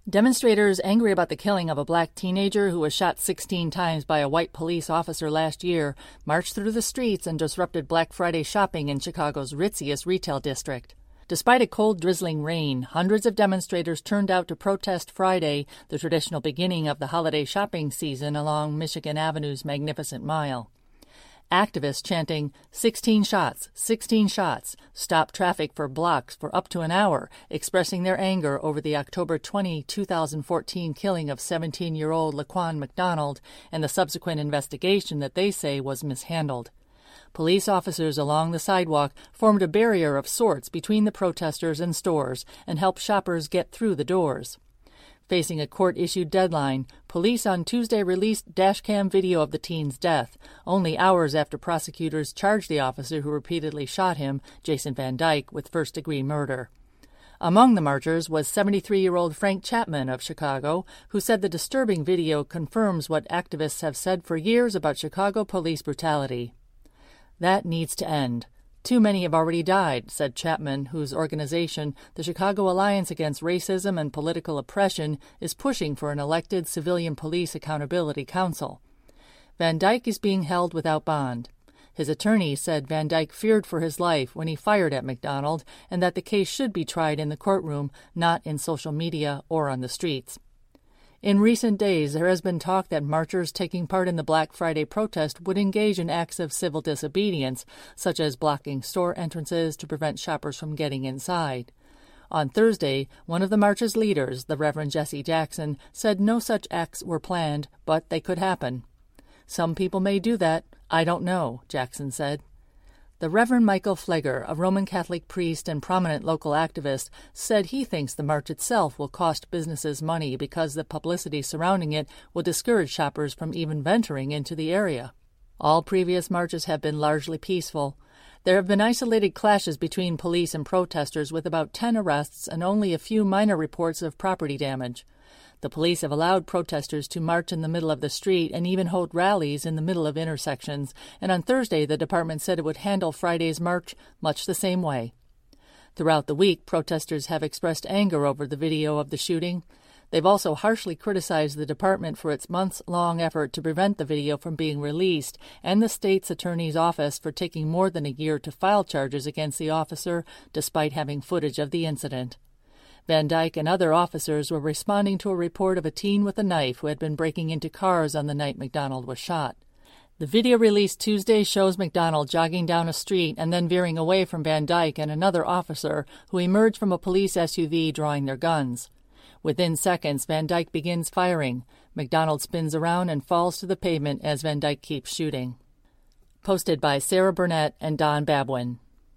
Demonstrators angry about the killing of a black teenager who was shot 16 times by a white police officer last year marched through the streets and disrupted Black Friday shopping in Chicago's ritziest retail district. Despite a cold, drizzling rain, hundreds of demonstrators turned out to protest Friday, the traditional beginning of the holiday shopping season along Michigan Avenue's Magnificent Mile. Activists chanting, 16 shots, 16 shots, stopped traffic for blocks for up to an hour, expressing their anger over the October 20, 2014 killing of 17-year-old Laquan McDonald and the subsequent investigation that they say was mishandled. Police officers along the sidewalk formed a barrier of sorts between the protesters and stores and helped shoppers get through the doors. Facing a court-issued deadline, police on Tuesday released dashcam video of the teen's death, only hours after prosecutors charged the officer who repeatedly shot him, Jason Van Dyke, with first-degree murder. Among the marchers was 73-year-old Frank Chapman of Chicago, who said the disturbing video confirms what activists have said for years about Chicago police brutality. That needs to end. Too many have already died, said Chapman, whose organization, the Chicago Alliance Against Racism and Political Oppression, is pushing for an elected Civilian Police Accountability Council. Van Dyke is being held without bond. His attorney said Van Dyke feared for his life when he fired at McDonald and that the case should be tried in the courtroom, not in social media or on the streets. In recent days, there has been talk that marchers taking part in the Black Friday protest would engage in acts of civil disobedience, such as blocking store entrances to prevent shoppers from getting inside. On Thursday, one of the march's leaders, the Reverend Jesse Jackson, said no such acts were planned, but they could happen. Some people may do that. I don't know, Jackson said. The Reverend Michael Fleger, a Roman Catholic priest and prominent local activist, said he thinks the march itself will cost businesses money because the publicity surrounding it will discourage shoppers from even venturing into the area. All previous marches have been largely peaceful. There have been isolated clashes between police and protesters with about 10 arrests and only a few minor reports of property damage. The police have allowed protesters to march in the middle of the street and even hold rallies in the middle of intersections, and on Thursday the department said it would handle Friday's march much the same way. Throughout the week, protesters have expressed anger over the video of the shooting. They've also harshly criticized the department for its months-long effort to prevent the video from being released and the state's attorney's office for taking more than a year to file charges against the officer despite having footage of the incident. Van Dyke and other officers were responding to a report of a teen with a knife who had been breaking into cars on the night McDonald was shot. The video released Tuesday shows McDonald jogging down a street and then veering away from Van Dyke and another officer who emerged from a police SUV drawing their guns. Within seconds, Van Dyke begins firing. McDonald spins around and falls to the pavement as Van Dyke keeps shooting. Posted by Sarah Burnett and Don Babwin.